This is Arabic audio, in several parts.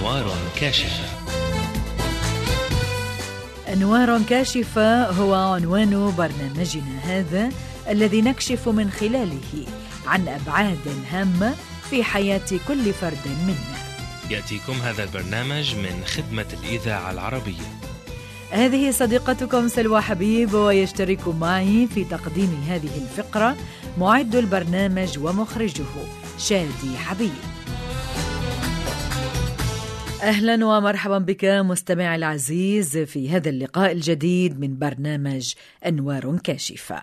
أنوار كاشفة. أنوار كاشفة هو عنوان برنامجنا هذا، الذي نكشف من خلاله عن أبعاد هامة في حياة كل فرد منا. يأتيكم هذا البرنامج من خدمة الإذاعة العربية. هذه صديقتكم سلوى حبيب، ويشترك معي في تقديم هذه الفقرة معد البرنامج ومخرجه شادي حبيب. أهلا ومرحبا بك مستمع العزيز في هذا اللقاء الجديد من برنامج أنوار كاشفة.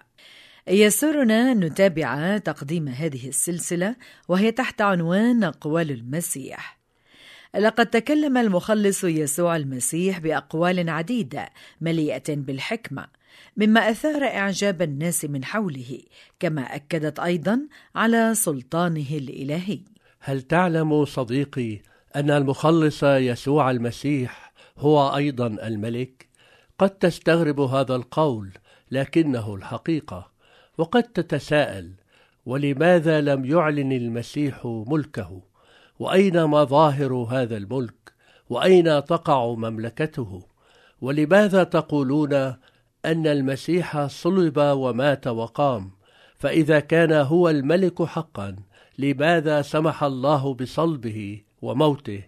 يسرنا أن نتابع تقديم هذه السلسلة وهي تحت عنوان أقوال المسيح. لقد تكلم المخلص يسوع المسيح بأقوال عديدة مليئة بالحكمة، مما أثار إعجاب الناس من حوله، كما أكدت أيضا على سلطانه الإلهي. هل تعلم صديقي أن المخلص يسوع المسيح هو أيضا الملك؟ قد تستغرب هذا القول، لكنه الحقيقة. وقد تتساءل: ولماذا لم يعلن المسيح ملكه؟ وأين مظاهر هذا الملك؟ وأين تقع مملكته؟ ولماذا تقولون أن المسيح صلب ومات وقام؟ فإذا كان هو الملك حقا، لماذا سمح الله بصلبه وموته؟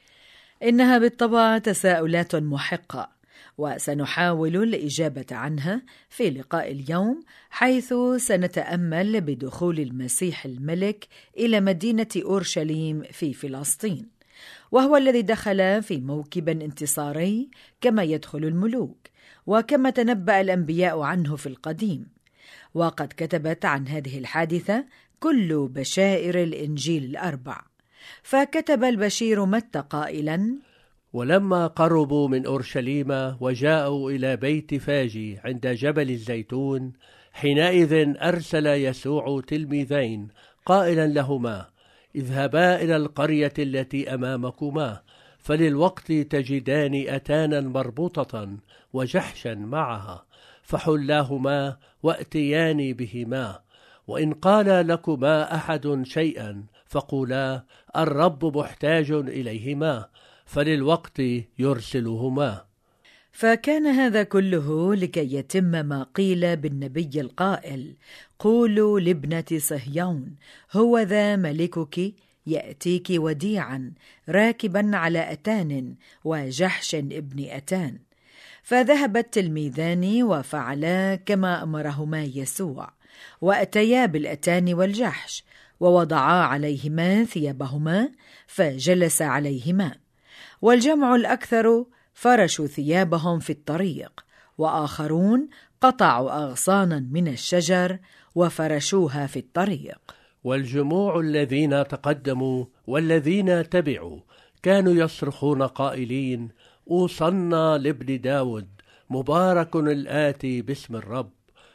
إنها بالطبع تساؤلات محقة، وسنحاول الإجابة عنها في لقاء اليوم، حيث سنتأمل بدخول المسيح الملك إلى مدينة أورشليم في فلسطين، وهو الذي دخل في موكب انتصاري كما يدخل الملوك، وكما تنبأ الأنبياء عنه في القديم. وقد كتبت عن هذه الحادثة كل بشائر الإنجيل الأربع. فكتب البشير متى قائلا: ولما قربوا من أورشليم وجاءوا إلى بيت فاجي عند جبل الزيتون، حينئذ أرسل يسوع تلميذين قائلا لهما: اذهبا إلى القرية التي أمامكما، فللوقت تجدان أتانا مربوطة وجحشا معها، فحلاهما وأتيان بهما. وإن قال لكما أحد شيئا فقولا: الرب محتاج إليهما، فللوقت يرسلهما. فكان هذا كله لكي يتم ما قيل بالنبي القائل: قولوا لابنة صهيون هو ذا ملكك يأتيك وديعا راكبا على أتان وجحش ابن أتان. فذهب التلميذان وفعلا كما أمرهما يسوع، وأتيا بالأتان والجحش، ووضعا عليهما ثيابهما، فجلس عليهما. والجمع الأكثر فرشوا ثيابهم في الطريق، وآخرون قطعوا أغصانا من الشجر وفرشوها في الطريق. والجموع الذين تقدموا والذين تبعوا كانوا يصرخون قائلين: أوصنا لابن داود، مبارك الآتي باسم الرب،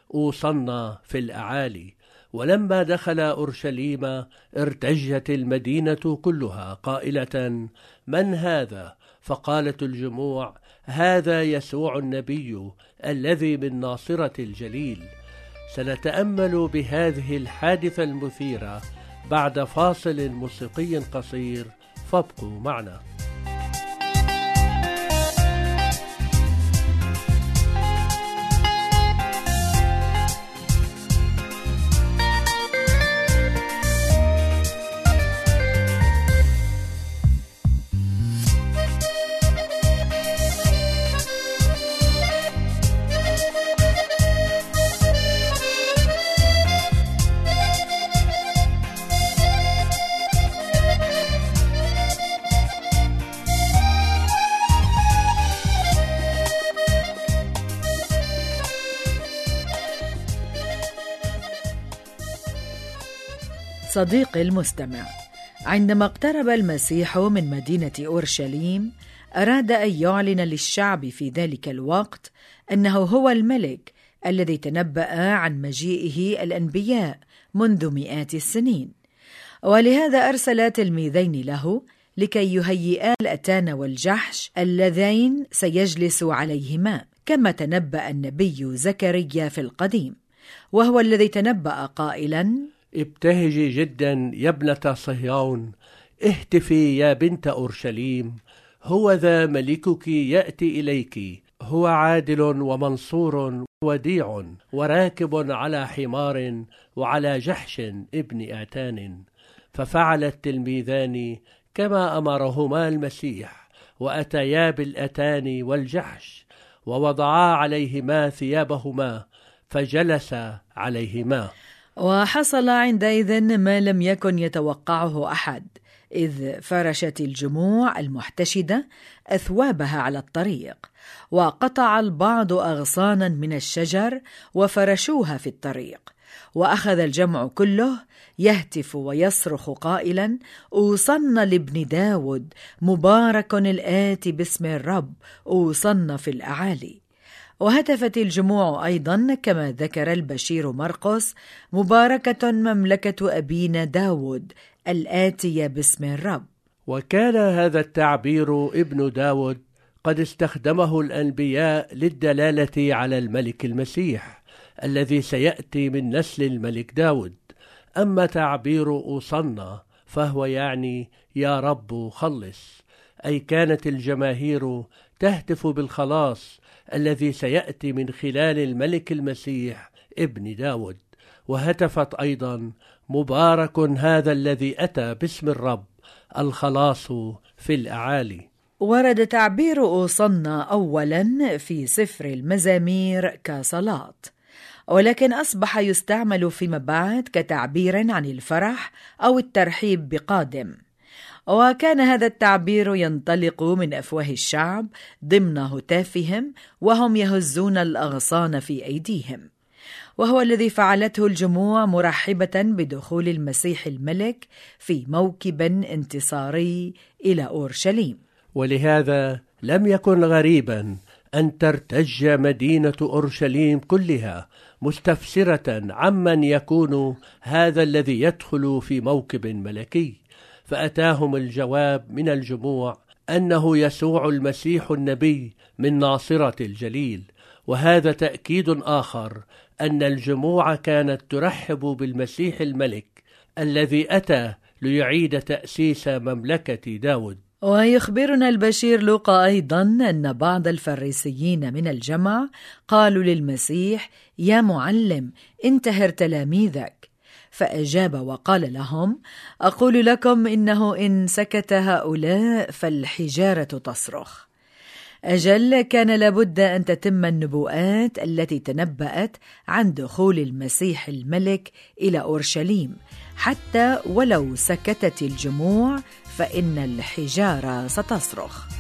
أوصنا في الأعالي. ولما دخل أورشليم ارتجت المدينة كلها قائلة: من هذا؟ فقالت الجموع: هذا يسوع النبي الذي من ناصرة الجليل. سنتأمل بهذه الحادثة المثيرة بعد فاصل موسيقي قصير، فابقوا معنا. صديقي المستمع، عندما اقترب المسيح من مدينة أورشليم، أراد أن يعلن للشعب في ذلك الوقت أنه هو الملك الذي تنبأ عن مجيئه الأنبياء منذ مئات السنين. ولهذا أرسل تلميذين له لكي يهيئا الأتان والجحش اللذين سيجلس عليهما، كما تنبأ النبي زكريا في القديم، وهو الذي تنبأ قائلا: ابتهجي جدا يا ابنة صهيون، اهتفي يا بنت أورشليم، هو ذا ملكك يأتي إليك، هو عادل ومنصور وديع وراكب على حمار وعلى جحش ابن آتان. ففعل التلميذان كما أمرهما المسيح، وأتيا بالأتان والجحش ووضعا عليهما ثيابهما فجلس عليهما. وحصل عندئذ ما لم يكن يتوقعه أحد، إذ فرشت الجموع المحتشدة أثوابها على الطريق، وقطع البعض أغصانا من الشجر وفرشوها في الطريق. وأخذ الجمع كله يهتف ويصرخ قائلا: أوصن لابن داود، مبارك الآتي باسم الرب، أوصن في الأعالي. وهتفت الجموع أيضا كما ذكر البشير مرقس: مباركة مملكة أبينا داود الآتية باسم الرب. وكان هذا التعبير ابن داود قد استخدمه الأنبياء للدلالة على الملك المسيح الذي سيأتي من نسل الملك داود. أما تعبير أوصنا فهو يعني يا رب خلص، أي كانت الجماهير تهتف بالخلاص الذي سيأتي من خلال الملك المسيح ابن داود. وهتفت أيضا: مبارك هذا الذي أتى باسم الرب، الخلاص في الأعالي. ورد تعبير أوصنا أولا في سفر المزامير كصلاة، ولكن أصبح يستعمل فيما بعد كتعبير عن الفرح أو الترحيب بقادم. وكان هذا التعبير ينطلق من أفواه الشعب ضمن هتافهم وهم يهزون الأغصان في أيديهم، وهو الذي فعلته الجموع مرحبة بدخول المسيح الملك في موكب انتصاري إلى أورشليم. ولهذا لم يكن غريبا أن ترتج مدينة أورشليم كلها مستفسرة عمن يكون هذا الذي يدخل في موكب ملكي. فأتاهم الجواب من الجموع أنه يسوع المسيح النبي من ناصرة الجليل. وهذا تأكيد آخر أن الجموع كانت ترحب بالمسيح الملك الذي أتى ليعيد تأسيس مملكة داود. ويخبرنا البشير لوقا أيضا أن بعض الفريسيين من الجمع قالوا للمسيح: يا معلم، انتهر تلاميذك. فأجاب وقال لهم: أقول لكم إنه إن سكت هؤلاء فالحجارة تصرخ. أجل، كان لابد أن تتم النبوءات التي تنبأت عن دخول المسيح الملك إلى أورشليم، حتى ولو سكتت الجموع فإن الحجارة ستصرخ.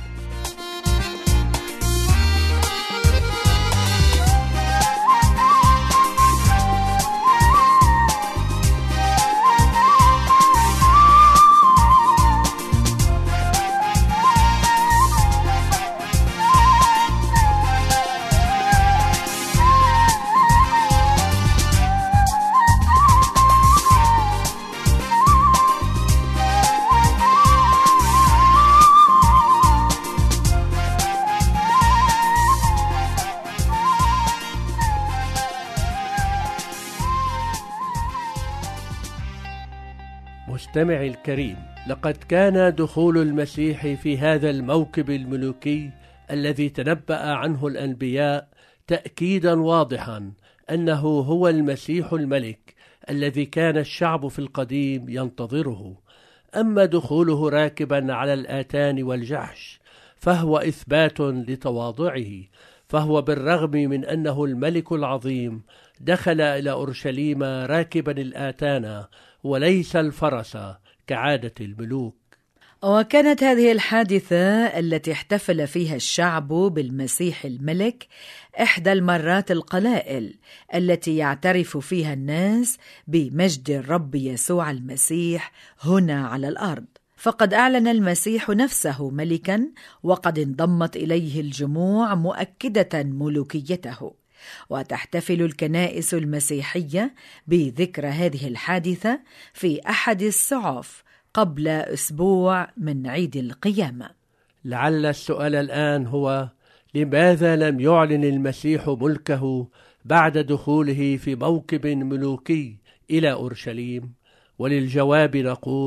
مستمعي الكريم، لقد كان دخول المسيح في هذا الموكب الملوكي الذي تنبأ عنه الأنبياء تأكيدا واضحا أنه هو المسيح الملك الذي كان الشعب في القديم ينتظره. أما دخوله راكبا على الآتان والجحش فهو إثبات لتواضعه، فهو بالرغم من أنه الملك العظيم دخل إلى أورشليم راكبا الآتان وليس الفرس كعادة الملوك. وكانت هذه الحادثة التي احتفل فيها الشعب بالمسيح الملك إحدى المرات القلائل التي يعترف فيها الناس بمجد الرب يسوع المسيح هنا على الأرض. فقد أعلن المسيح نفسه ملكا، وقد انضمت إليه الجموع مؤكدة ملوكيته. وتحتفل الكنائس المسيحية بذكرى هذه الحادثة في أحد السعف قبل أسبوع من عيد القيامة. لعل السؤال الآن هو: لماذا لم يعلن المسيح ملكه بعد دخوله في موكب ملوكي إلى أورشليم؟ وللجواب نقول: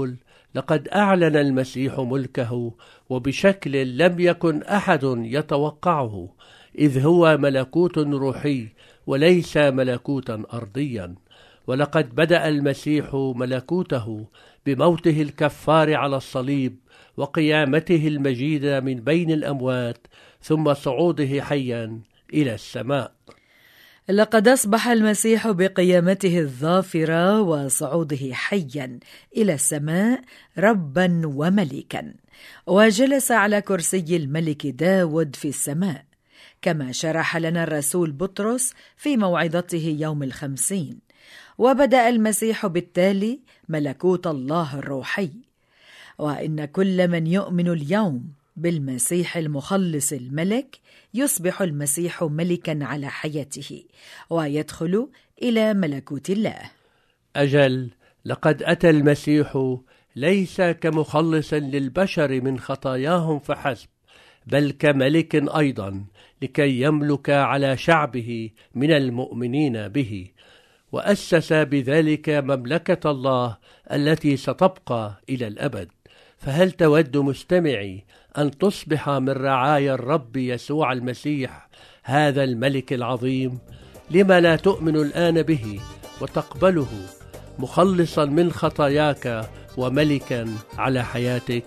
لقد أعلن المسيح ملكه وبشكل لم يكن أحد يتوقعه، إذ هو ملكوت روحي وليس ملكوتا أرضيا. ولقد بدأ المسيح ملكوته بموته الكفار على الصليب وقيامته المجيدة من بين الأموات، ثم صعوده حيا إلى السماء. لقد أصبح المسيح بقيامته الظافرة وصعوده حيا إلى السماء ربا وملكا، وجلس على كرسي الملك داود في السماء، كما شرح لنا الرسول بطرس في موعظته يوم الخمسين. وبدأ المسيح بالتالي ملكوت الله الروحي، وإن كل من يؤمن اليوم بالمسيح المخلص الملك يصبح المسيح ملكا على حياته ويدخل إلى ملكوت الله. أجل، لقد أتى المسيح ليس كمخلص للبشر من خطاياهم فحسب، بل كملك أيضا، لكي يملك على شعبه من المؤمنين به، وأسس بذلك مملكة الله التي ستبقى إلى الأبد. فهل تود مستمعي أن تصبح من رعايا الرب يسوع المسيح هذا الملك العظيم؟ لما لا تؤمن الآن به وتقبله مخلصا من خطاياك وملكا على حياتك؟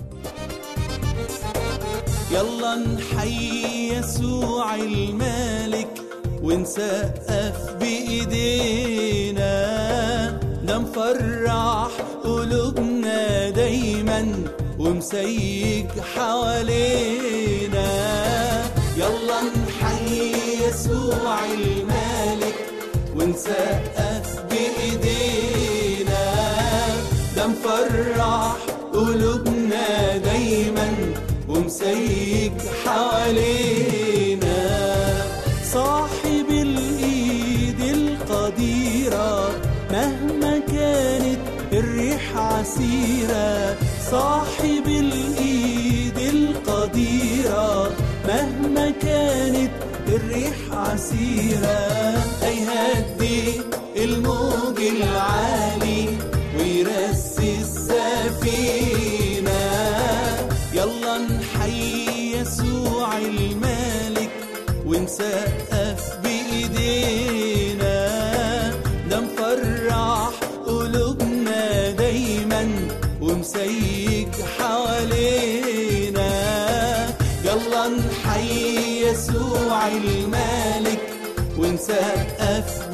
يلا نحيي يسوع الملك ونسقف بإيدينا، ده مفرح قلوبنا دايما ومسيج حوالينا. يلا نحيي يسوع الملك ونسقف بإيدينا، ده مفرح قلوبنا دايما ومسيج حوالينا. صاحب الإيد القديرة مهما كانت الريح عسيرة، صاحب الإيد القديرة مهما كانت الريح عسيرة، هيهدي الموج العالي ويرسي السفينة. يلا نحيي يسوع الملك ونسقف بإيدينا، ده مفرح قلوبنا دايما ومسيج حوالينا. يلا نحيي يسوع الملك ونسقف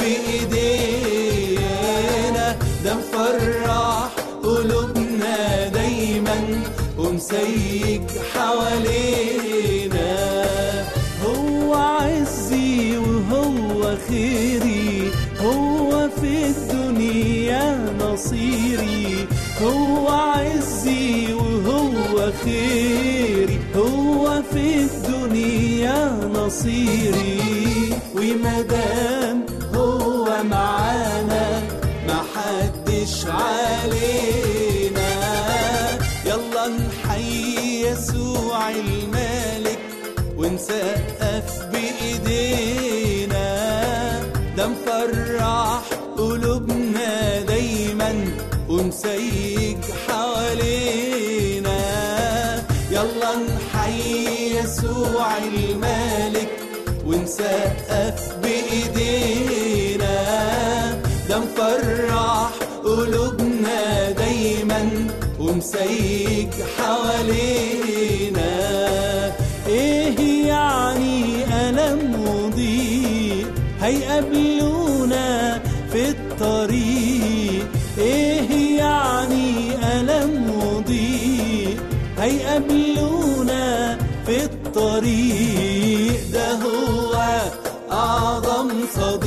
بإيدينا، ده مفرح قلوبنا دايما ومسيج حوالينا. هو عزي وهو خيري، هو في الدنيا نصيري، هو عزي وهو خيري، هو في الدنيا نصيري. ومادام هو معانا محدش علينا. يلا نحيي يسوع الملك ونسقف بإيدينا، ده مفرح قلوبنا دايما ومسيج حوالينا. يلا نحيي يسوع الملك ونسقف بإيدينا، ده مفرح قلوبنا دايما ومسيج حوالينا. ايه يعني ألم وضيق هيقابلونا في الطريق؟ ايه يعني ألم وضيق هيقابلونا في الطريق؟ ده هو أعظم صديق